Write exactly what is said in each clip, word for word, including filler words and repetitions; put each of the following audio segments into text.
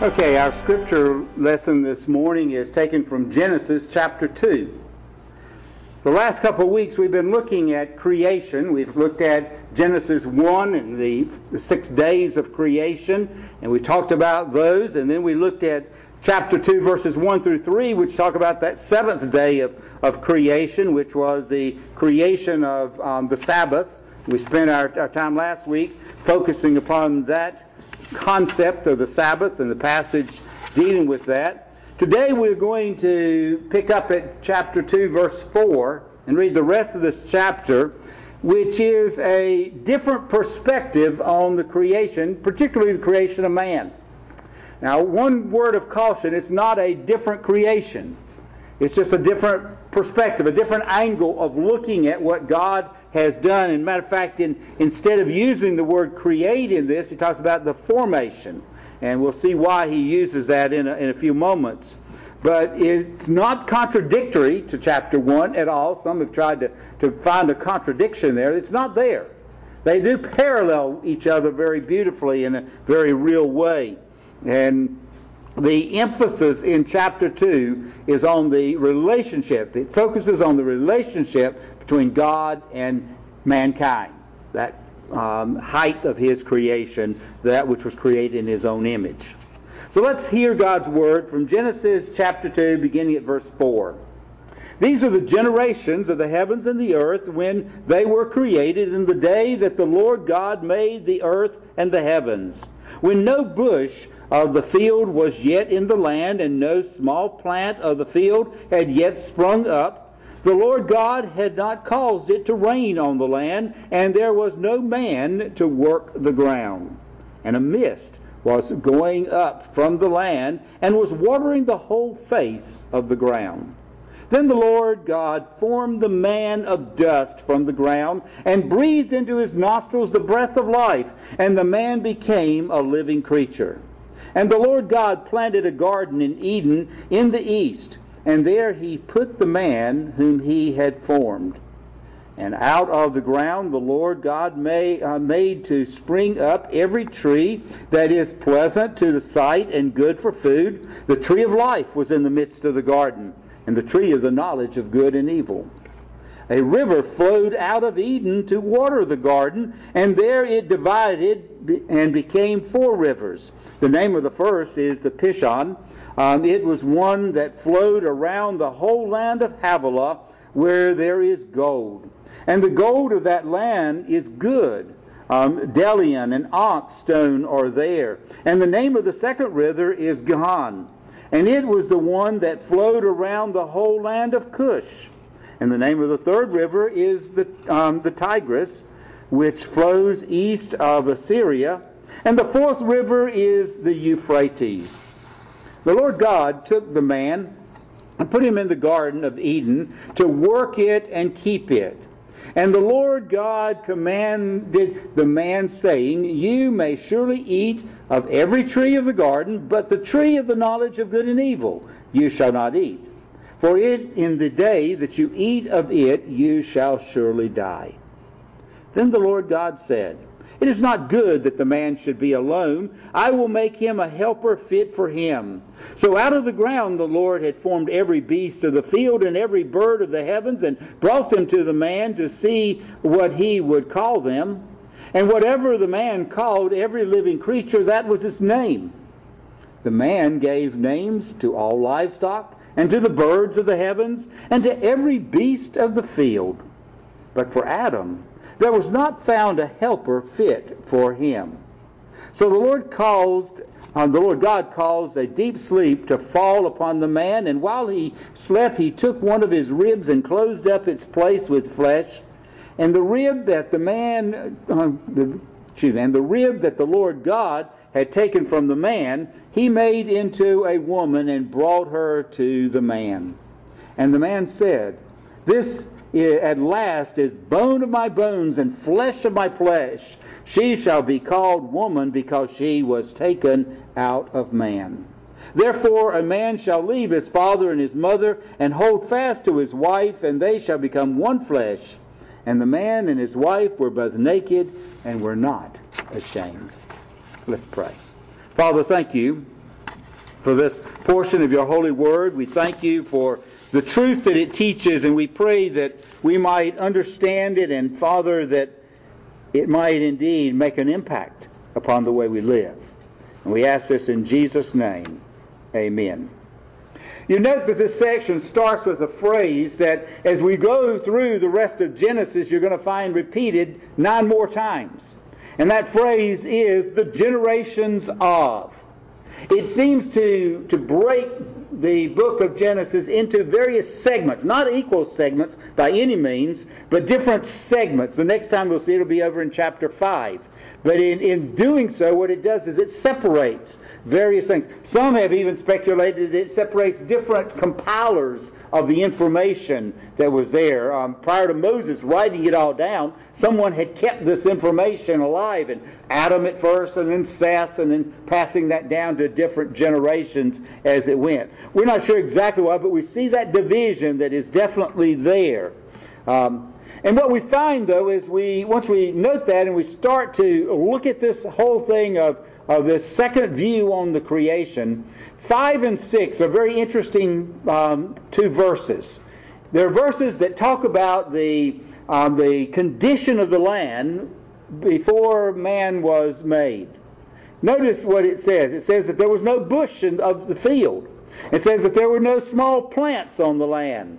Okay, our scripture lesson this morning is taken from Genesis chapter two. The last couple of weeks we've been looking at creation. We've looked at Genesis one and the, the six days of creation, and we talked about those, and then we looked at chapter two verses one through three, which talk about that seventh day of, of creation, which was the creation of um, the Sabbath. We spent our, our time last week focusing upon that concept of the Sabbath and the passage dealing with that. Today we're going to pick up at chapter two, verse four, and read the rest of this chapter, which is a different perspective on the creation, particularly the creation of man. Now, one word of caution, it's not a different creation. It's just a different perspective, a different angle of looking at what God has done. And matter of fact, in, instead of using the word create in this, he talks about the formation. And we'll see why he uses that in a, in a few moments. But it's not contradictory to chapter one at all. Some have tried to, to find a contradiction there. It's not there. They do parallel each other very beautifully in a very real way. And the emphasis in chapter two is on the relationship. It focuses on the relationship between God and mankind. That um, height of His creation, that which was created in His own image. So let's hear God's word from Genesis chapter two, beginning at verse four. These are the generations of the heavens and the earth when they were created in the day that the Lord God made the earth and the heavens, when no bush of the field was yet in the land, and no small plant of the field had yet sprung up. The Lord God had not caused it to rain on the land, and there was no man to work the ground. And a mist was going up from the land, and was watering the whole face of the ground. Then the Lord God formed the man of dust from the ground, and breathed into his nostrils the breath of life, and the man became a living creature. And the Lord God planted a garden in Eden in the east, and there he put the man whom he had formed. And out of the ground the Lord God made, uh, made to spring up every tree that is pleasant to the sight and good for food. The tree of life was in the midst of the garden, and the tree of the knowledge of good and evil. A river flowed out of Eden to water the garden, and there it divided and became four rivers. The name of the first is the Pishon. Um, it was one that flowed around the whole land of Havilah, where there is gold. And the gold of that land is good. Um, Delian and onyx stone are there. And the name of the second river is Gihon. And it was the one that flowed around the whole land of Cush. And the name of the third river is the, um, the Tigris, which flows east of Assyria. And the fourth river is the Euphrates. The Lord God took the man and put him in the Garden of Eden to work it and keep it. And the Lord God commanded the man, saying, You may surely eat of every tree of the garden, but the tree of the knowledge of good and evil you shall not eat. For it in the day that you eat of it, you shall surely die. Then the Lord God said, It is not good that the man should be alone. I will make him a helper fit for him. So out of the ground the Lord had formed every beast of the field and every bird of the heavens, and brought them to the man to see what he would call them. And whatever the man called every living creature, that was its name. The man gave names to all livestock, and to the birds of the heavens, and to every beast of the field. But for Adam there was not found a helper fit for him. So the Lord caused, uh, the Lord God caused a deep sleep to fall upon the man, and while he slept, he took one of his ribs and closed up its place with flesh. And the rib that the man, uh, the, excuse me, and the rib that the Lord God had taken from the man, he made into a woman and brought her to the man. And the man said, This at last is bone of my bones and flesh of my flesh. She shall be called woman, because she was taken out of man. Therefore a man shall leave his father and his mother, and hold fast to his wife, and they shall become one flesh. And the man and his wife were both naked and were not ashamed. Let's pray. Father, thank you for this portion of your holy word. We thank you for the truth that it teaches, and we pray that we might understand it, and Father, that it might indeed make an impact upon the way we live. And we ask this in Jesus' name. Amen. You note that this section starts with a phrase that as we go through the rest of Genesis, you're going to find repeated nine more times. And that phrase is the generations of. It seems to, to break the book of Genesis into various segments, not equal segments by any means, but different segments. The next time we'll see it will be over in chapter five. But in, in doing so, what it does is it separates various things. Some have even speculated that it separates different compilers of the information that was there. Um, prior to Moses writing it all down, someone had kept this information alive, and Adam at first, and then Seth, and then passing that down to different generations as it went. We're not sure exactly why, but we see that division that is definitely there. Um, And what we find, though, is we once we note that and we start to look at this whole thing of, of this second view on the creation, five and six are very interesting um, two verses. They're verses that talk about the, um, the condition of the land before man was made. Notice what it says. It says that there was no bush in, of the field. It says that there were no small plants on the land.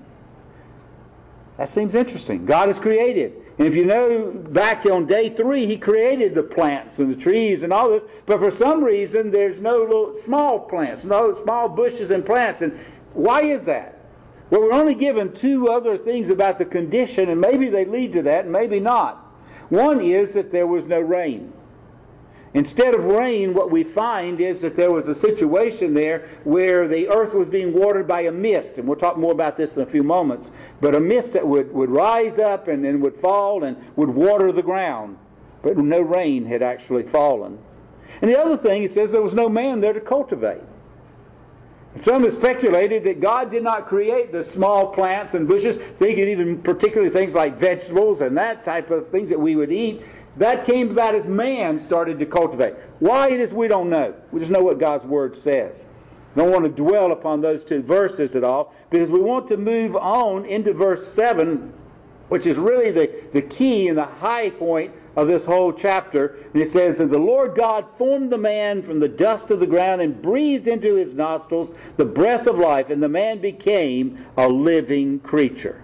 That seems interesting. God has created. And if you know, back on day three, He created the plants and the trees and all this. But for some reason, there's no little small plants, no small bushes and plants. And why is that? Well, we're only given two other things about the condition, and maybe they lead to that, and maybe not. One is that there was no rain. Instead of rain, what we find is that there was a situation there where the earth was being watered by a mist. And we'll talk more about this in a few moments. But a mist that would, would rise up and then would fall and would water the ground. But no rain had actually fallen. And the other thing, it says there was no man there to cultivate. And some have speculated that God did not create the small plants and bushes, thinking even particularly things like vegetables and that type of things that we would eat. That came about as man started to cultivate. Why it is, we don't know. We just know what God's Word says. I don't want to dwell upon those two verses at all, because we want to move on into verse seven, which is really the, the key and the high point of this whole chapter. And it says that the Lord God formed the man from the dust of the ground and breathed into his nostrils the breath of life, and the man became a living creature.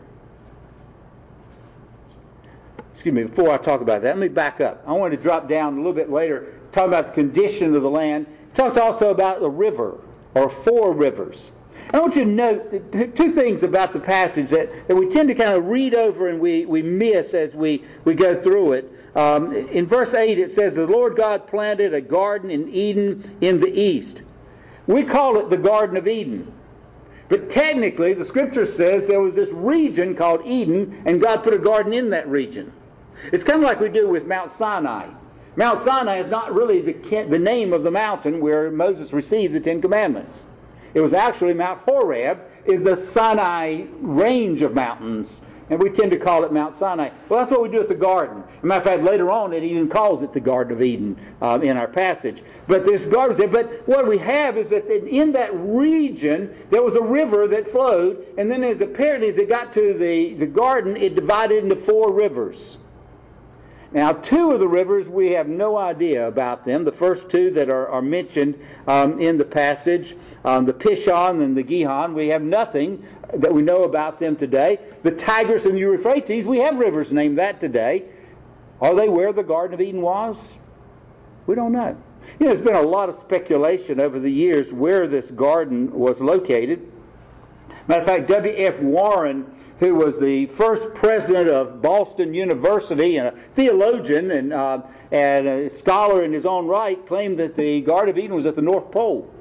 Excuse me, before I talk about that, let me back up. I want to drop down a little bit later, talk about the condition of the land. Talked also about the river, or four rivers. I want you to note two things about the passage that, that we tend to kind of read over and we, we miss as we, we go through it. Um, in verse eight it says, the Lord God planted a garden in Eden in the east. We call it the Garden of Eden. But technically, the Scripture says there was this region called Eden, and God put a garden in that region. It's kind of like we do with Mount Sinai. Mount Sinai is not really the, the name of the mountain where Moses received the Ten Commandments. It was actually Mount Horeb, is the Sinai range of mountains. And we tend to call it Mount Sinai. Well, that's what we do with the garden. As a matter of fact, later on it even calls it the Garden of Eden um, in our passage. But this garden is there. But what we have is that in that region there was a river that flowed, and then as apparently as it got to the, the garden, it divided into four rivers. Now, two of the rivers, we have no idea about them. The first two that are, are mentioned um, in the passage, um, the Pishon and the Gihon, we have nothing that we know about them today. The Tigris and the Euphrates, we have rivers named that today. Are they where the Garden of Eden was? We don't know. You know, there's been a lot of speculation over the years where this garden was located. Matter of fact, W F Warren, who was the first president of Boston University and a theologian and, uh, and a scholar in his own right, claimed that the Garden of Eden was at the North Pole.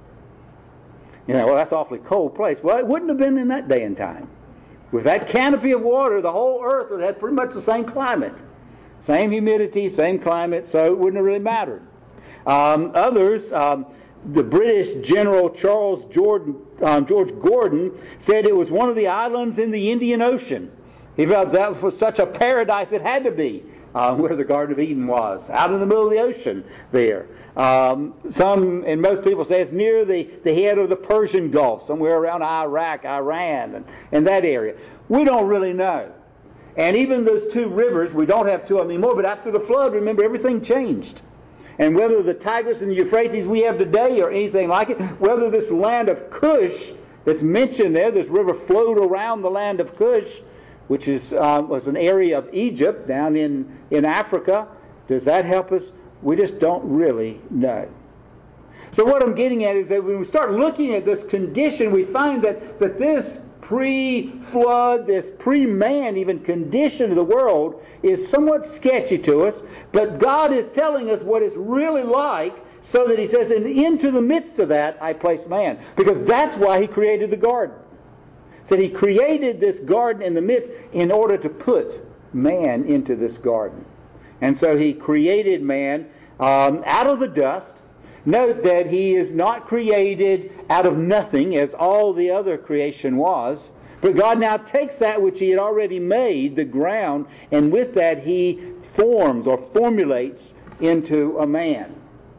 You know, well, that's an awfully cold place. Well, it wouldn't have been in that day and time. With that canopy of water, the whole earth would have pretty much the same climate. Same humidity, same climate, so it wouldn't have really mattered. Um, others... Um, The British General Charles Jordan, um, George Gordon said it was one of the islands in the Indian Ocean. He felt that was such a paradise it had to be uh, where the Garden of Eden was, out in the middle of the ocean there. Um, some, and most people say it's near the, the head of the Persian Gulf, somewhere around Iraq, Iran, and, and that area. We don't really know. And even those two rivers, we don't have two of them anymore, but after the flood, remember, everything changed. And whether the Tigris and the Euphrates we have today or anything like it, whether this land of Cush that's mentioned there, this river flowed around the land of Cush, which is um, was an area of Egypt down in, in Africa, does that help us? We just don't really know. So what I'm getting at is that when we start looking at this condition, we find that, that this pre-flood, this pre-man even condition of the world is somewhat sketchy to us, but God is telling us what it's really like, so that he says, and into the midst of that I place man. Because that's why he created the garden. So he created this garden in the midst in order to put man into this garden. And so he created man um, out of the dust. Note that he is not created out of nothing as all the other creation was. But God now takes that which he had already made, the ground, and with that he forms or formulates into a man.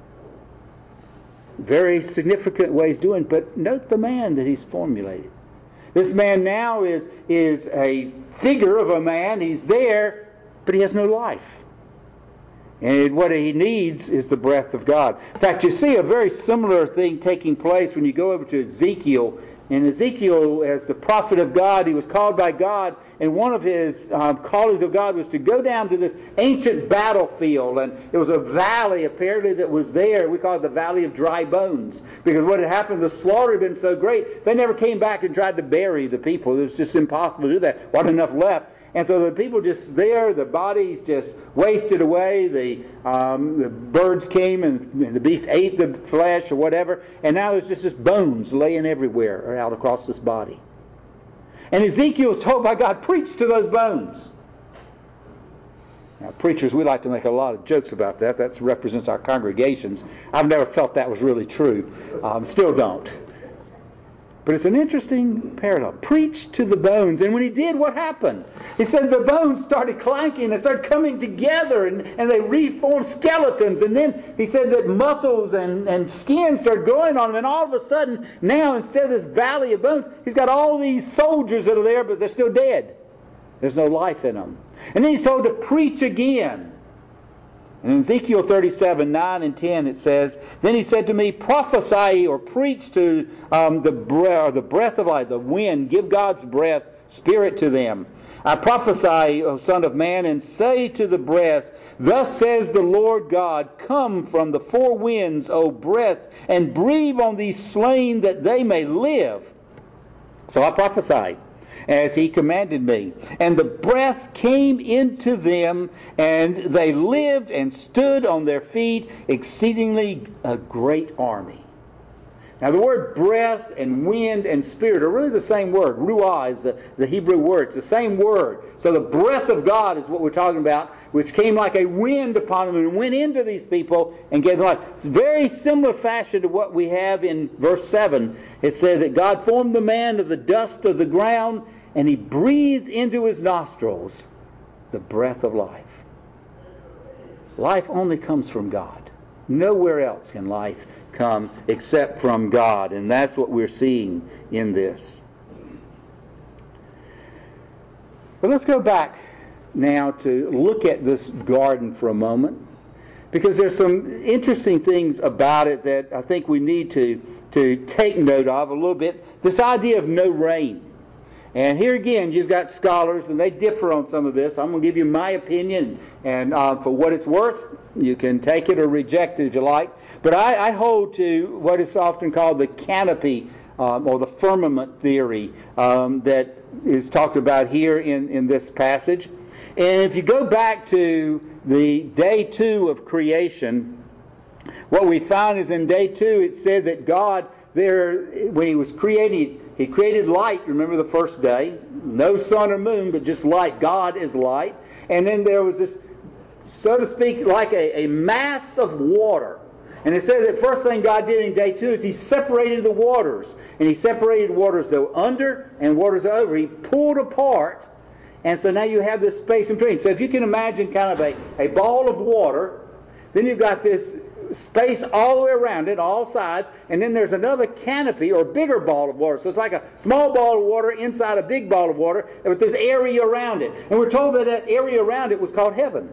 Very significant ways doing, but note the man that he's formulated. This man now is, is a figure of a man. He's there, but he has no life. And what he needs is the breath of God. In fact, you see a very similar thing taking place when you go over to Ezekiel. And Ezekiel, as the prophet of God, he was called by God, and one of his um, callings of God was to go down to this ancient battlefield. And it was a valley, apparently, that was there. We call it the Valley of Dry Bones. Because what had happened, the slaughter had been so great, they never came back and tried to bury the people. It was just impossible to do that. Wasn't enough left. And so the people just there, the bodies just wasted away. The um, the birds came and, and the beasts ate the flesh or whatever. And now there's just this bones laying everywhere out across this body. And Ezekiel is told by God, preach to those bones. Now, preachers, we like to make a lot of jokes about that. That represents our congregations. I've never felt that was really true. Um, still don't. But it's an interesting parallel. Preach to the bones. And when he did, what happened? He said the bones started clanking and started coming together, and, and they reformed skeletons. And then he said that muscles and, and skin started growing on them. And all of a sudden, now instead of this valley of bones, he's got all these soldiers that are there, but they're still dead. There's no life in them. And then he's told to preach again. In Ezekiel thirty-seven, nine and ten, it says, then he said to me, prophesy or preach to um, the, breath, or the breath of life, the wind, give God's breath, spirit to them. I prophesy, O Son of Man, and say to the breath, thus says the Lord God, come from the four winds, O breath, and breathe on these slain that they may live. So I prophesied as he commanded me. And the breath came into them, and they lived and stood on their feet, exceedingly a great army. Now the word breath and wind and spirit are really the same word. Ruah is the, the Hebrew word. It's the same word. So the breath of God is what we're talking about, which came like a wind upon them and went into these people and gave them life. It's very similar fashion to what we have in verse seven. It says that God formed the man of the dust of the ground, and he breathed into his nostrils the breath of life. Life only comes from God. Nowhere else can life come except from God. And that's what we're seeing in this. But let's go back now to look at this garden for a moment, because there's some interesting things about it that I think we need to, to take note of a little bit. This idea of no rain. And here again, you've got scholars, and they differ on some of this. I'm going to give you my opinion, and uh, for what it's worth, you can take it or reject it if you like. But I, I hold to what is often called the canopy um, or the firmament theory um, that is talked about here in, in this passage. And if you go back to the day two of creation, what we found is in day two it said that God, there, when he was creating, he created light, remember the first day. No sun or moon, but just light. God is light. And then there was this, so to speak, like a, a mass of water. And it says that first thing God did in day two is he separated the waters. And he separated waters that were under and waters that were over. He pulled apart. And so now you have this space in between. So if you can imagine kind of a, a ball of water, then you've got this space all the way around it, all sides, and then there's another canopy or bigger ball of water. So it's like a small ball of water inside a big ball of water, but there's area around it. And we're told that that area around it was called heaven.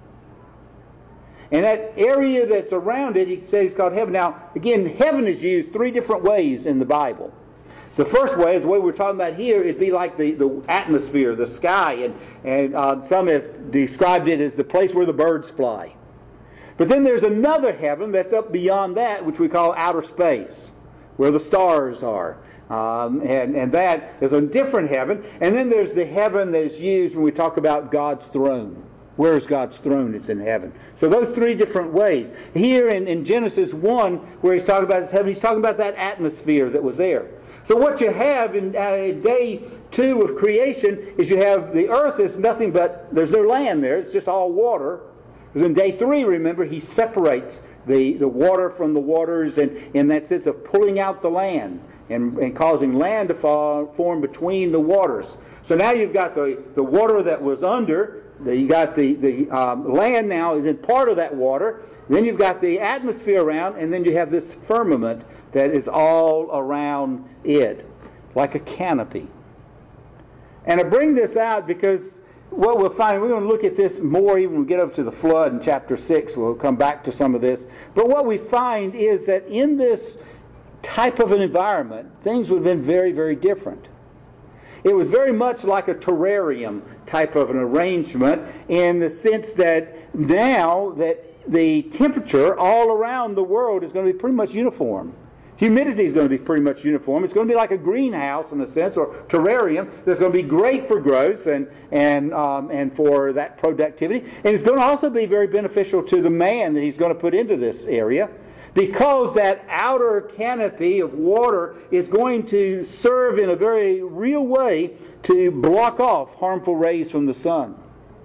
And that area that's around it, he says, is called heaven. Now, again, heaven is used three different ways in the Bible. The first way is the way we're talking about here. It'd be like the, the atmosphere, the sky, and, and uh, some have described it as the place where the birds fly. But then there's another heaven that's up beyond that, which we call outer space, where the stars are. Um, and, and that is a different heaven. And then there's the heaven that is used when we talk about God's throne. Where is God's throne? It's in heaven. So those three different ways. Here in, in Genesis one, where he's talking about his heaven, he's talking about that atmosphere that was there. So what you have in uh, day two of creation is you have the earth is nothing but, there's no land there, it's just all water. Because in day three, remember, he separates the, the water from the waters, and in that sense of pulling out the land and, and causing land to fall, form between the waters. So now you've got the, the water that was under, the, you got the, the um, land now is in part of that water, then you've got the atmosphere around, and then you have this firmament that is all around it, like a canopy. And I bring this out because what we'll find, we're going to look at this more even when we get up to the flood in chapter six. We'll come back to some of this. But what we find is that in this type of an environment, things would have been very, very different. It was very much like a terrarium type of an arrangement in the sense that now that the temperature all around the world is going to be pretty much uniform. Humidity is going to be pretty much uniform. It's going to be like a greenhouse in a sense, or terrarium that's going to be great for growth and and um, and for that productivity. And it's going to also be very beneficial to the man that he's going to put into this area, because that outer canopy of water is going to serve in a very real way to block off harmful rays from the sun.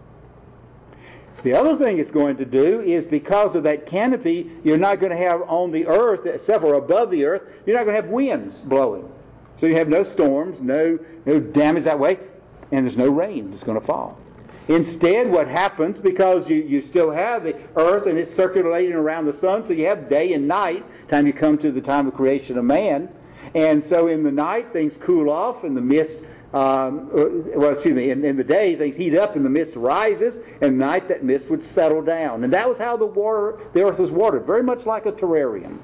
The other thing it's going to do is, because of that canopy, you're not going to have on the earth, except for above the earth, you're not going to have winds blowing. So you have no storms, no, no damage that way, and there's no rain that's going to fall. Instead, what happens, because you, you still have the earth and it's circulating around the sun, so you have day and night, time you come to the time of creation of man. And so in the night, things cool off and the mist Um, well, excuse me, in, in the day things heat up and the mist rises, and at night that mist would settle down. And that was how the water, the earth was watered, very much like a terrarium.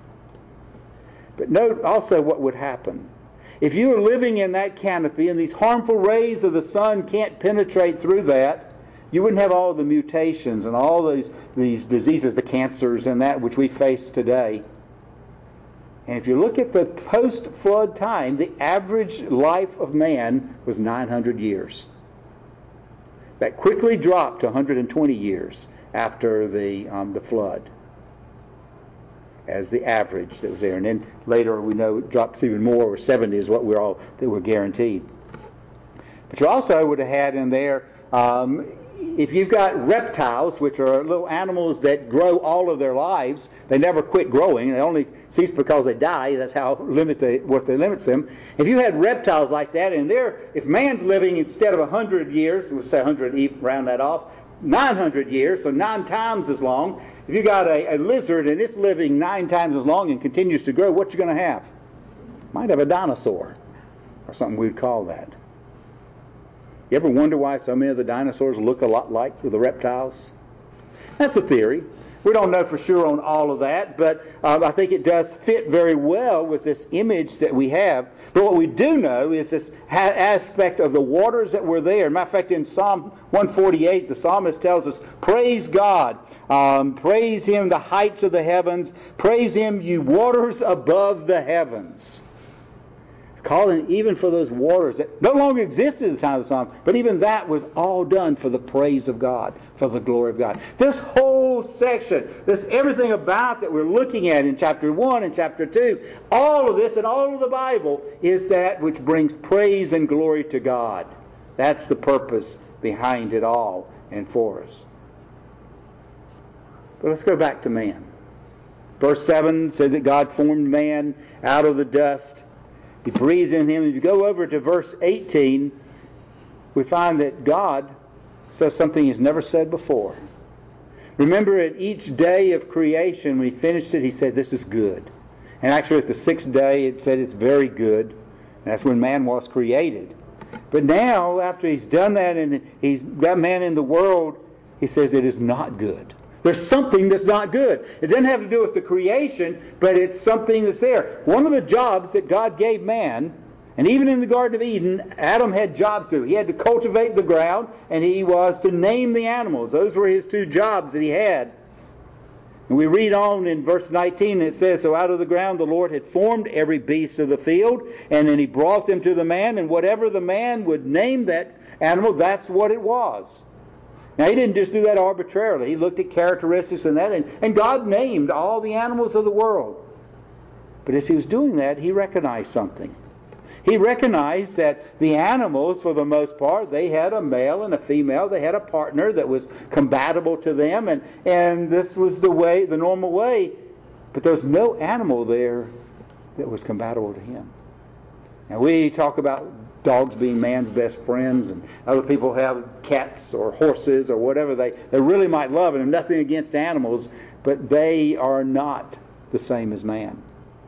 But note also what would happen. If you were living in that canopy and these harmful rays of the sun can't penetrate through that, you wouldn't have all the mutations and all these, these diseases, the cancers and that which we face today. And if you look at the post-flood time, the average life of man was nine hundred years. That quickly dropped to one hundred twenty years after the um, the flood, as the average that was there. And then later we know it drops even more, or seventy is what we're all that were guaranteed. But you also would have had in there, um, if you've got reptiles, which are little animals that grow all of their lives, they never quit growing. They only cease because they die. That's how limit they, what they limits them. If you had reptiles like that, and there, if man's living instead of one hundred years, we'll say one hundred, round that off, nine hundred years, so nine times as long. If you got a, a lizard and it's living nine times as long and continues to grow, what you going to have? Might have a dinosaur, or something we'd call that. You ever wonder why so many of the dinosaurs look a lot like the reptiles? That's a theory. We don't know for sure on all of that, but um, I think it does fit very well with this image that we have. But what we do know is this ha- aspect of the waters that were there. Matter of fact, in Psalm one forty-eight, the psalmist tells us, praise God, um, praise Him, the heights of the heavens, praise Him, you waters above the heavens. Calling even for those waters that no longer existed at the time of the psalm, but even that was all done for the praise of God, for the glory of God. This whole section, this everything about that we're looking at in chapter one and chapter two, all of this and all of the Bible is that which brings praise and glory to God. That's the purpose behind it all and for us. But let's go back to man. Verse seven said that God formed man out of the dust. He breathed in him. If you go over to verse eighteen, we find that God says something He's never said before. Remember, at each day of creation, when He finished it, He said, this is good. And actually at the sixth day, it said it's very good. And that's when man was created. But now, after He's done that and He's got man in the world, He says it is not good. There's something that's not good. It doesn't have to do with the creation, but it's something that's there. One of the jobs that God gave man, and even in the Garden of Eden, Adam had jobs to do. He had to cultivate the ground, and he was to name the animals. Those were his two jobs that he had. And we read on in verse nineteen, it says, so out of the ground the Lord had formed every beast of the field, and then He brought them to the man, and whatever the man would name that animal, that's what it was. Now, He didn't just do that arbitrarily. He looked at characteristics and that, and, and God named all the animals of the world. But as He was doing that, He recognized something. He recognized that the animals, for the most part, they had a male and a female. They had a partner that was compatible to them, and, and this was the way, the normal way. But there was no animal there that was compatible to Him. Now, we talk about dogs being man's best friends, and other people have cats or horses or whatever they, they really might love, and nothing against animals, but they are not the same as man.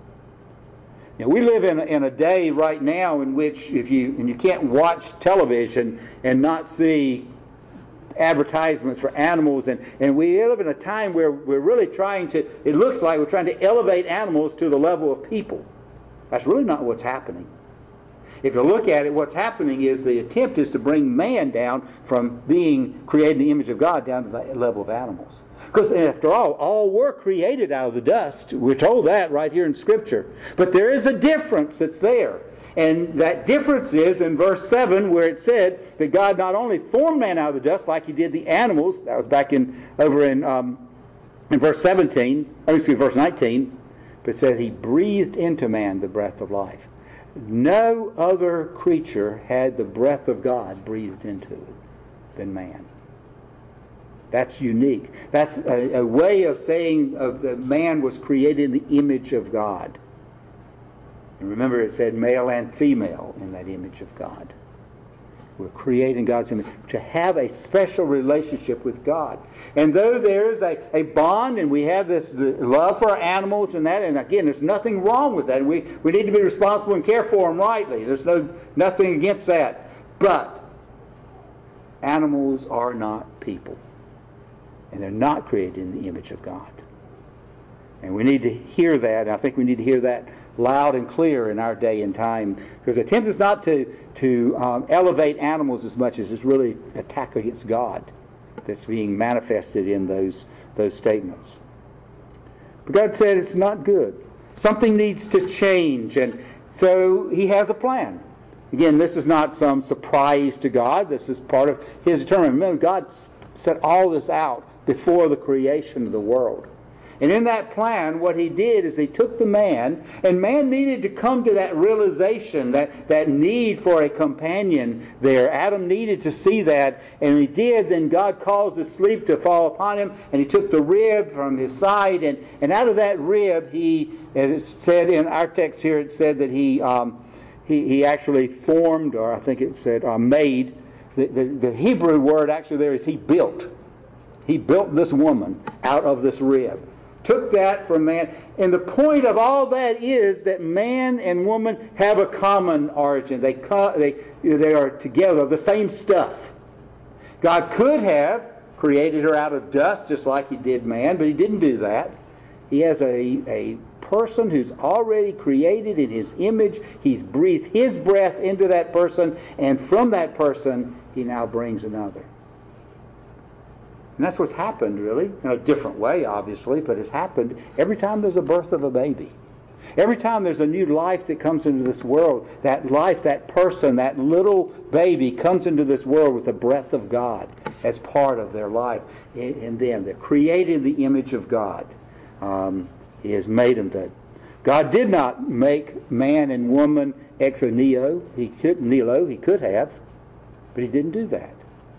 Now, we live in a, in a day right now in which if you and you can't watch television and not see advertisements for animals, and, and we live in a time where we're really trying to, it looks like we're trying to elevate animals to the level of people. That's really not what's happening. If you look at it, what's happening is the attempt is to bring man down from being created in the image of God down to the level of animals. Because after all, all were created out of the dust. We're told that right here in Scripture. But there is a difference that's there. And that difference is in verse seven, where it said that God not only formed man out of the dust like He did the animals, that was back in over in um, in verse seventeen, or excuse me, verse nineteen, but it said He breathed into man the breath of life. No other creature had the breath of God breathed into it than man. That's unique. That's a, a way of saying of that man was created in the image of God. And remember, it said male and female in that image of God. We're created in God's image to have a special relationship with God. And though there's a, a bond and we have this love for our animals and that, and again, there's nothing wrong with that. And we, we need to be responsible and care for them rightly. There's no nothing against that. But animals are not people. And they're not created in the image of God. And we need to hear that. And I think we need to hear that loud and clear in our day and time. Because the attempt is not to, to um, elevate animals as much as it's really attack against God that's being manifested in those, those statements. But God said it's not good. Something needs to change. And so He has a plan. Again, this is not some surprise to God. This is part of His determination. Remember, God set all this out before the creation of the world. And in that plan, what He did is He took the man, and man needed to come to that realization, that, that need for a companion there. Adam needed to see that, and he did. Then God caused the sleep to fall upon him, and He took the rib from his side, and, and out of that rib, He, as it said in our text here, it said that He um, he, he actually formed, or I think it said uh, made. The, the, the Hebrew word actually there is He built. He built this woman out of this rib. Took that from man. And the point of all that is that man and woman have a common origin. They co- they they are together, the same stuff. God could have created her out of dust just like He did man, but He didn't do that. He has a, a person who's already created in His image. He's breathed His breath into that person, and from that person He now brings another. And that's what's happened, really, in a different way, obviously, but it's happened every time there's a birth of a baby. Every time there's a new life that comes into this world, that life, that person, that little baby comes into this world with the breath of God as part of their life. And then they're created in the image of God. Um, he has made them that. God did not make man and woman ex nihilo. He could, nihilo, he could have, but He didn't do that.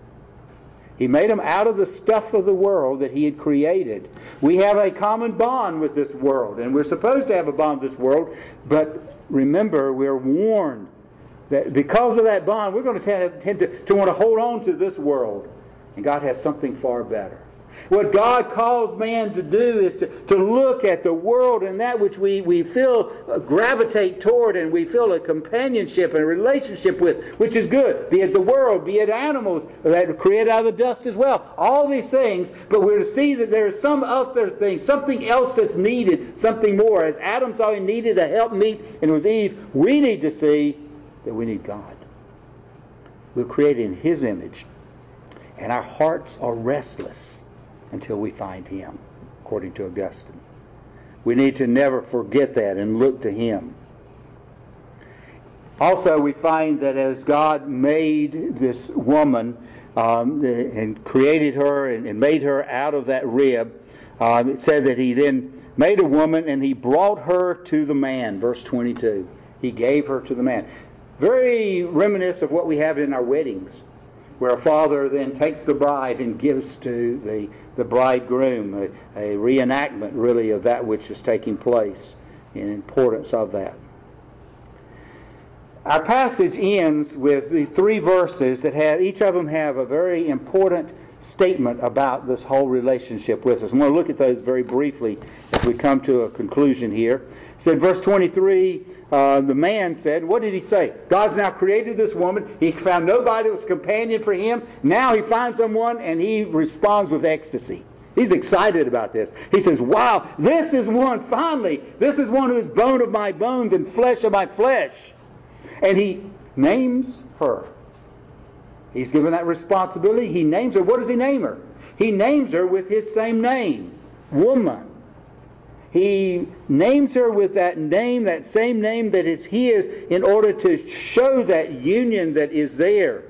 He made them out of the stuff of the world that He had created. We have a common bond with this world, and we're supposed to have a bond with this world, but remember, we're warned That because of that bond, we're going to tend, tend to, to want to hold on to this world. And God has something far better. What God calls man to do is to, to look at the world and that which we, we feel uh, gravitate toward and we feel a companionship and a relationship with, which is good. Be it the world, be it animals that are created out of the dust as well. All these things, but we're to see that there is some other thing, something else that's needed, something more. As Adam saw he needed a helpmeet and it was Eve, we need to see that we need God. We're created in His image, and our hearts are restless until we find Him, according to Augustine. We need to never forget that and look to Him. Also, we find that as God made this woman um, and created her and, and made her out of that rib, um, it said that He then made a woman and He brought her to the man, verse twenty-two. He gave her to the man. Very reminiscent of what we have in our weddings, where a father then takes the bride and gives to the, the bridegroom, a, a reenactment really of that which is taking place, and importance of that. Our passage ends with the three verses that have, each of them have a very important statement about this whole relationship with us. I'm going to look at those very briefly as we come to a conclusion here. It said, verse twenty-three, uh, the man said, what did he say? God's now created this woman. He found nobody that was a companion for him. Now he finds someone and he responds with ecstasy. He's excited about this. He says, wow, this is one, finally, this is one who is bone of my bones and flesh of my flesh. And he names her. He's given that responsibility. He names her. What does he name her? He names her with his same name, woman. He names her with that name, that same name that is his, in order to show that union that is there.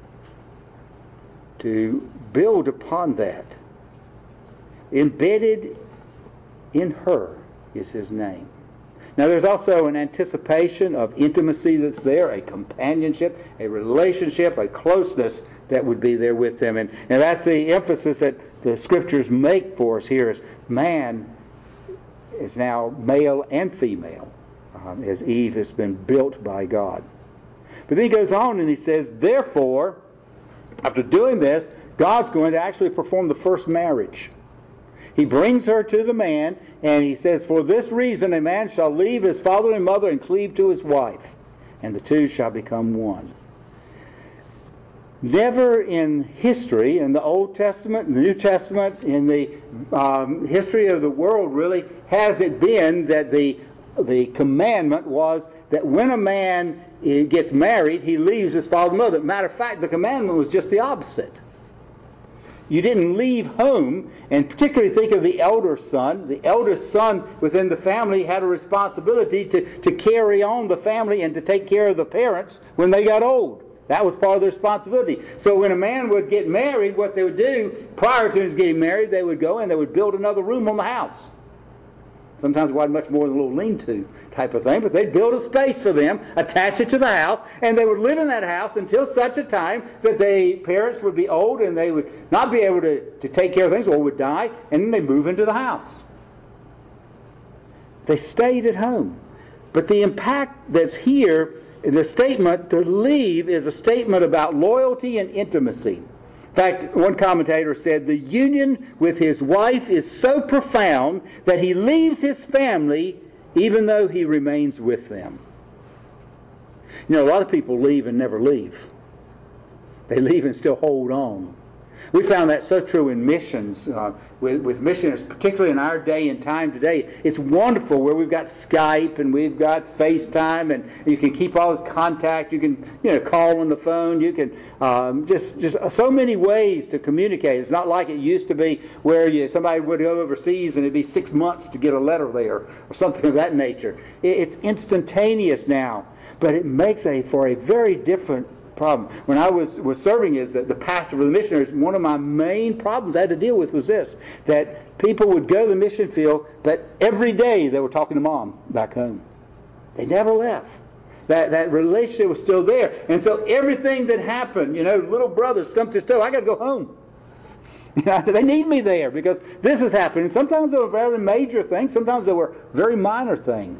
To build upon that. Embedded in her is his name. Now there's also an anticipation of intimacy that's there, a companionship, a relationship, a closeness that would be there with them. And, and that's the emphasis that the Scriptures make for us here is man is now male and female, um, as Eve has been built by God. But then he goes on and he says, therefore, after doing this, God's going to actually perform the first marriage. He brings her to the man, and he says, for this reason a man shall leave his father and mother and cleave to his wife, and the two shall become one. Never in history, in the Old Testament, in the New Testament, in the um, history of the world really, has it been that the, the commandment was that when a man gets married, he leaves his father and mother. Matter of fact, the commandment was just the opposite. You didn't leave home, and particularly think of the elder son. The eldest son within the family had a responsibility to, to carry on the family and to take care of the parents when they got old. That was part of the responsibility. So when a man would get married, what they would do, prior to his getting married, they would go and they would build another room on the house. Sometimes it wasn't much more than a little lean-to type of thing, but they'd build a space for them, attach it to the house, and they would live in that house until such a time that the parents would be old and they would not be able to, to take care of things or would die, and then they move into the house. They stayed at home. But the impact that's here in the statement to leave is a statement about loyalty and intimacy. In fact, one commentator said, the union with his wife is so profound that he leaves his family even though he remains with them. You know, a lot of people leave and never leave. They leave and still hold on. We found that so true in missions, uh, with, with missionaries, particularly in our day and time today. It's wonderful where we've got Skype and we've got FaceTime, and you can keep all this contact. You can, you know, call on the phone. You can um, just just so many ways to communicate. It's not like it used to be where you, somebody would go overseas and it'd be six months to get a letter there or something of that nature. It, it's instantaneous now, but it makes a for a very different problem. When I was, was serving as the, the pastor for the missionaries, one of my main problems I had to deal with was this, that people would go to the mission field, but every day they were talking to mom back home. They never left. That that relationship was still there. And so everything that happened, you know, little brother stumped his toe, I got to go home. You know, they need me there because this is happening. Sometimes they were very major things. Sometimes they were very minor things.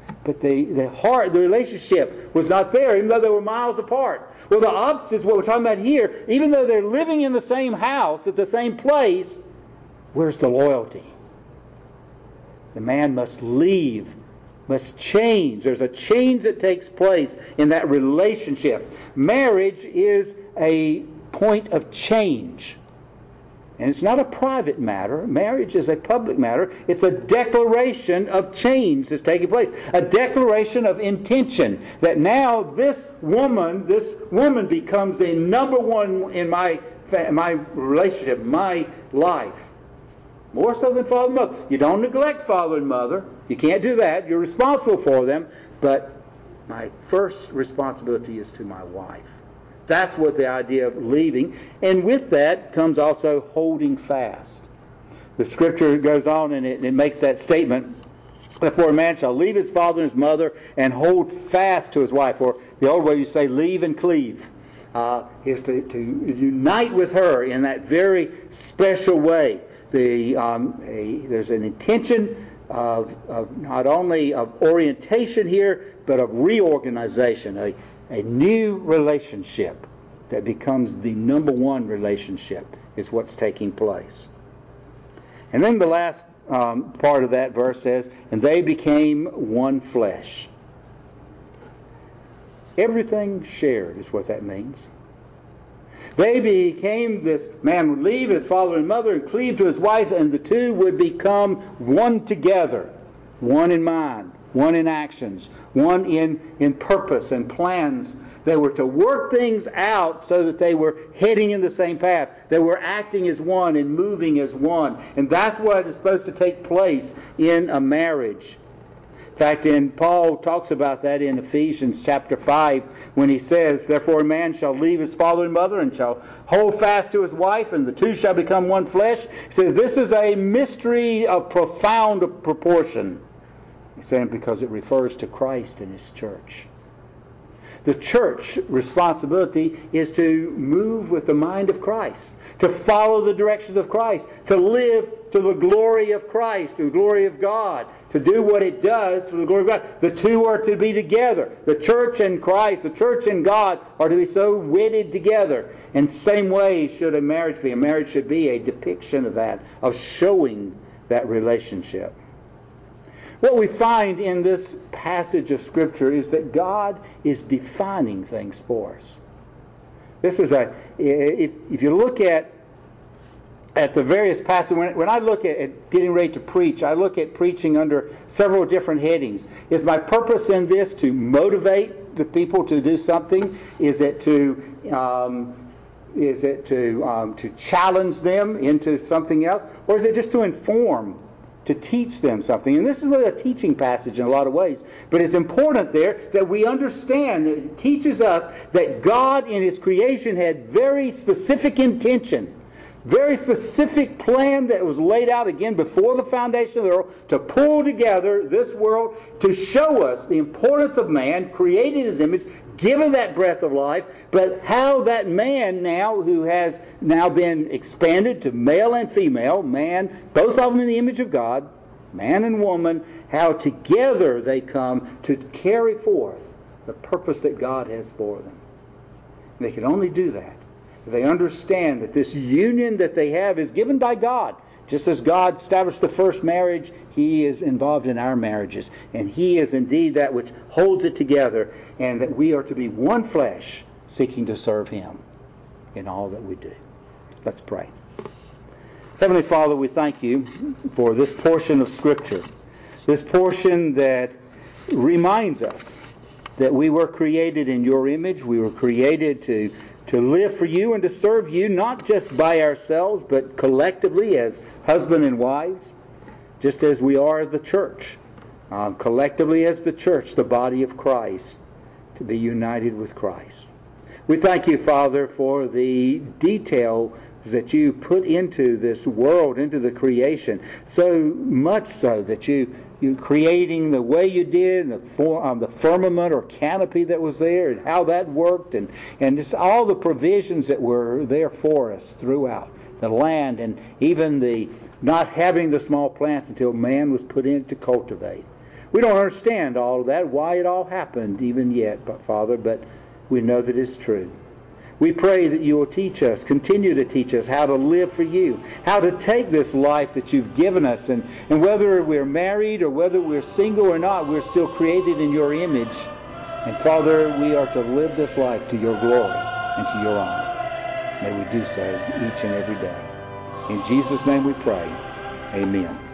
But the, the heart, the relationship was not there, even though they were miles apart. Well, the opposite is what we're talking about here. Even though they're living in the same house, at the same place, where's the loyalty? The man must leave, must change. There's a change that takes place in that relationship. Marriage is a point of change. And it's not a private matter. Marriage is a public matter. It's a declaration of change that's taking place. A declaration of intention that now this woman, this woman becomes the number one in my my relationship, my life. More so than father and mother. You don't neglect father and mother. You can't do that. You're responsible for them. But my first responsibility is to my wife. That's what the idea of leaving. And with that comes also holding fast. The scripture goes on and it, it makes that statement. Therefore a man shall leave his father and his mother and hold fast to his wife. Or the old way you say leave and cleave. Uh, is to, to unite with her in that very special way. The, um, a, there's an intention of, of not only of orientation here, but of reorganization. A, A new relationship that becomes the number one relationship is what's taking place. And then the last um, part of that verse says, and they became one flesh. Everything shared is what that means. They became, this man would leave his father and mother and cleave to his wife, and the two would become one together, one in mind, one in actions, one in, in purpose and plans. They were to work things out so that they were heading in the same path. They were acting as one and moving as one. And that's what is supposed to take place in a marriage. In fact, in Paul talks about that in Ephesians chapter five when he says, therefore a man shall leave his father and mother and shall hold fast to his wife, and the two shall become one flesh. He says this is a mystery of profound proportion. He's saying because it refers to Christ and His church. The church responsibility is to move with the mind of Christ, to follow the directions of Christ, to live to the glory of Christ, to the glory of God, to do what it does for the glory of God. The two are to be together. The church and Christ, the church and God are to be so wedded together. In the same way should a marriage be. A marriage should be a depiction of that, of showing that relationship. What we find in this passage of Scripture is that God is defining things for us. This is a, if, if you look at at the various passages, when, when I look at, at getting ready to preach, I look at preaching under several different headings. Is my purpose in this to motivate the people to do something? Is it to um, is it to um, to challenge them into something else, or is it just to inform? To teach them something. And this is really a teaching passage in a lot of ways. But it's important there that we understand that it teaches us that God in His creation had very specific intention, very specific plan that was laid out again before the foundation of the world to pull together this world to show us the importance of man, created in His image, given that breath of life, but how that man now, who has now been expanded to male and female, man, both of them in the image of God, man and woman, how together they come to carry forth the purpose that God has for them. They can only do that if they understand that this union that they have is given by God. Just as God established the first marriage, He is involved in our marriages. And He is indeed that which holds it together, and that we are to be one flesh seeking to serve Him in all that we do. Let's pray. Heavenly Father, we thank You for this portion of Scripture, this portion that reminds us that we were created in Your image. We were created to to live for You and to serve You, not just by ourselves, but collectively as husband and wives, just as we are the church, um, collectively as the church, the body of Christ, to be united with Christ. We thank You, Father, for the details that You put into this world, into the creation, so much so that You You creating the way You did, the, for, um, the firmament or canopy that was there, and how that worked, and, and just all the provisions that were there for us throughout the land, and even the not having the small plants until man was put in to cultivate. We don't understand all of that, why it all happened even yet, but Father, but we know that it's true. We pray that you will teach us, continue to teach us how to live for you, how to take this life that you've given us, and, and whether we're married or whether we're single or not, we're still created in your image. And Father, we are to live this life to your glory and to your honor. May we do so each and every day. In Jesus' name we pray. Amen.